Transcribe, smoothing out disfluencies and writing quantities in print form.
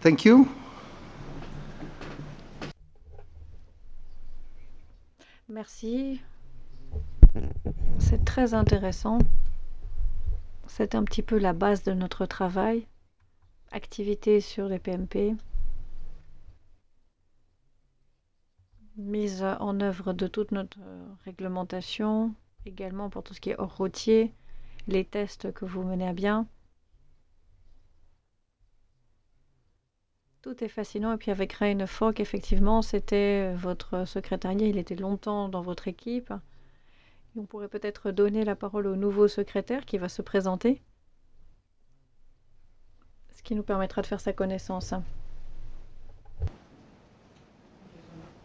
Thank you. Merci, c'est très intéressant. C'est un petit peu la base de notre travail. Activité sur les PMP, mise en œuvre de toute notre réglementation, également pour tout ce qui est hors routier, les tests que vous menez à bien. Tout est fascinant. Et puis avec Rain Fogg, effectivement, c'était votre secrétariat. Il était longtemps dans votre équipe. Et on pourrait peut-être donner la parole au nouveau secrétaire qui va se présenter, ce qui nous permettra de faire sa connaissance.